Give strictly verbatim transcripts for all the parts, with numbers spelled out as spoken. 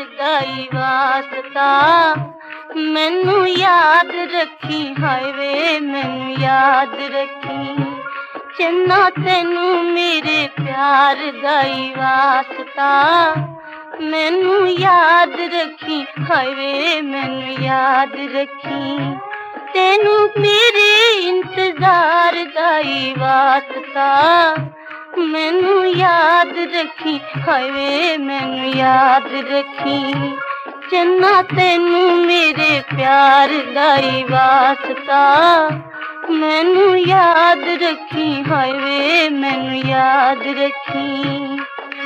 ਦਾ ਈ ਵਾਸਤਾ, ਮੈਨੂੰ ਯਾਦ ਰੱਖੀ ਹਾਏ ਵੇ ਮੈਨੂੰ ਯਾਦ ਰੱਖੀ। ਚੰਨਾ ਤੈਨੂੰ ਮੇਰੇ ਪਿਆਰ ਦਾ ਈ ਵਾਸਤਾ, ਮੈਨੂੰ ਯਾਦ ਰੱਖੀ ਹਾਏ ਵੇ ਮੈਨੂੰ ਯਾਦ ਰੱਖੀ। ਤੈਨੂੰ ਮੇਰੇ ਇੰਤਜ਼ਾਰ ਦਾ ਈ ਵਾਸਤਾ, ਮੈਨੂੰ ਯਾਦ ਰੱਖੀ ਹਾਏ ਵੇ ਮੈਨੂੰ ਯਾਦ ਰੱਖੀ। ਚੰਨਾ ਤੈਨੂੰ ਮੇਰੇ ਪਿਆਰ ਦਾ ਈ ਵਾਸਤਾ, ਮੈਨੂੰ ਯਾਦ ਰੱਖੀ ਹਾਏ ਵੇ ਮੈਨੂੰ ਯਾਦ ਰੱਖੀ।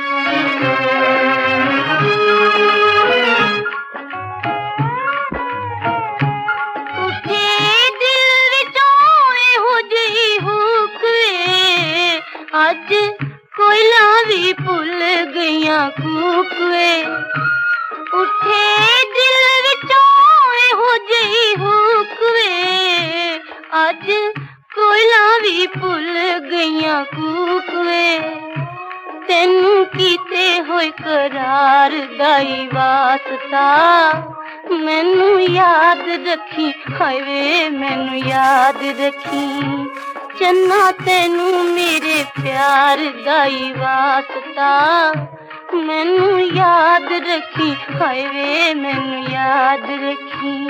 ਅੱਜ ਕੋਇਲਾਂ ਵੀ ਭੁੱਲ ਗਈਆਂ ਕੂਕ ਵੇ, ਉੱਠੇ ਦਿਲ ਵਿੱਚੋਂ ਇਹੋ ਜਿਹੀ ਹੂਕ ਵੇ। ਅੱਜ ਕੋਇਲਾਂ ਵੀ ਭੁੱਲ ਗਈਆਂ ਕੂਕ ਵੇ, ਤੈਨੂੰ ਕੀਤੇ ਹੋਏ ਕਰਾਰ ਦਾ ਈ ਵਾਸਤਾ, ਮੈਨੂੰ ਯਾਦ ਰੱਖੀ ਹਾਏ ਵੇ ਮੈਨੂੰ ਯਾਦ ਰੱਖੀ। ਚੰਨਾ ਤੈਨੂੰ ਮੇਰੇ ਪਿਆਰ ਦਾ ਈ ਵਾਸਤਾ, ਮੈਨੂੰ ਯਾਦ ਰੱਖੀ ਹਾਏ ਵੇ ਮੈਨੂੰ ਯਾਦ ਰੱਖੀ।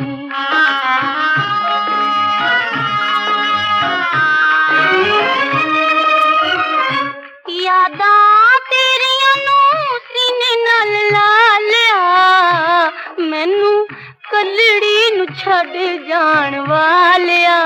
ਯਾਦਾਂ ਤੇਰੀਆਂ ਨੂੰ ਸੀਨੇ ਨਾਲ ਲਾ ਲਿਆ, ਮੈਨੂੰ ਕੱਲੜੀ ਨੂੰ ਛੱਡ ਜਾਣ ਵਾਲਿਆ।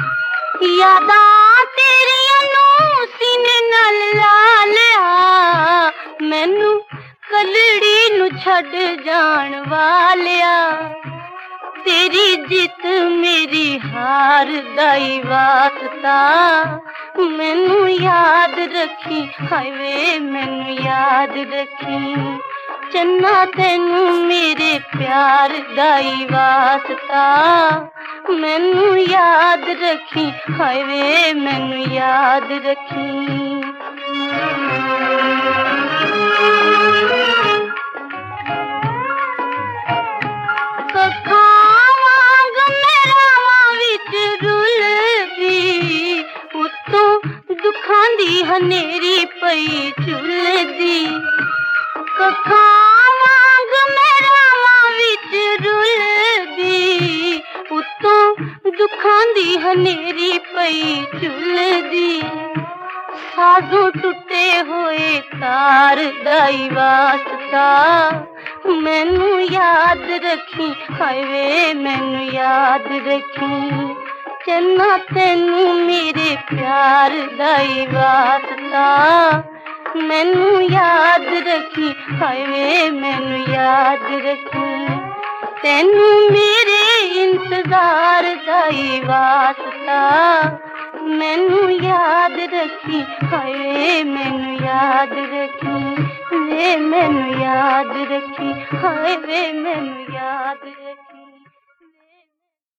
ਯਾਦਾਂ ਤੇਰੀਆਂ ਨੂੰ ਸੀਨੇ ਨਾਲ ਲਾ ਲਿਆ, ਮੈਨੂੰ ਕੱਲੜੀ ਨੂੰ ਛੱਡ ਜਾਣ ਵਾਲਿਆ। ਤੇਰੀ ਜਿੱਤ ਮੇਰੀ ਹਾਰ ਦਾ ਈ ਵਾਸਤਾ, ਮੈਨੂੰ ਯਾਦ ਰੱਖੀ ਹਾਏ ਵੇ ਮੈਨੂੰ ਯਾਦ ਰੱਖੀ। ਚੰਨਾ ਤੈਨੂੰ ਮੇਰੇ ਪਿਆਰ ਦਾ ਈ ਵਾਸਤਾ, ਮੈਨੂੰ ਯਾਦ ਰੱਖੀ ਹਾਏ ਵੇ ਮੈਨੂੰ ਯਾਦ ਰੱਖੀ। ਕੱਖਾਂ ਵਾਂਗ ਮੇਰਾਵਾਂ ਵਿੱਚ ਰੁਲਦੀ, ਉੱਤੋਂ ਦੁੱਖਾਂ ਦੀ ਹਨੇਰੀ ਪਈ ਝੁੱਲਦੀ। ਕੱਖਾਂ ਵਾਂਗ ਮੇਰਾਵਾਂ ਵਿੱਚ ਰੁਲਦੀ, ਉੱਤੋਂ ਦੁੱਖਾਂ ਦੀ ਹਨੇਰੀ ਪਈ ਝੁੱਲਦੀ। ਸਾਜ਼ੋਂ ਟੁੱਟੇ ਹੋਏ ਤਾਰ ਦਾ ਈ ਵਾਸਤਾ, ਮੈਨੂੰ ਯਾਦ ਰੱਖੀ ਹਾਏ ਵੇ ਮੈਨੂੰ ਯਾਦ ਰੱਖੀ। ਚੰਨਾ ਤੈਨੂੰ ਮੇਰੇ ਪਿਆਰ ਦਾ ਈ ਵਾਸਤਾ, ਮੈਨੂੰ ਯਾਦ ਰੱਖੀ ਹਾਏ ਵੇ ਮੈਨੂੰ ਯਾਦ ਰੱਖੀ। ਤੈਨੂੰ ਮੇਰੇ ਇੰਤਜ਼ਾਰ ਦਾ ਈ ਵਾਸਤਾ, ਮੈਨੂੰ ਯਾਦ ਰੱਖੀ ਹਾਏ ਵੇ ਮੈਨੂੰ ਯਾਦ ਰੱਖੀ। ਵੇ ਮੈਨੂੰ ਯਾਦ ਰੱਖੀ ਹਾਏ ਵੇ ਮੈਨੂੰ ਯਾਦ ਰੱਖੀ।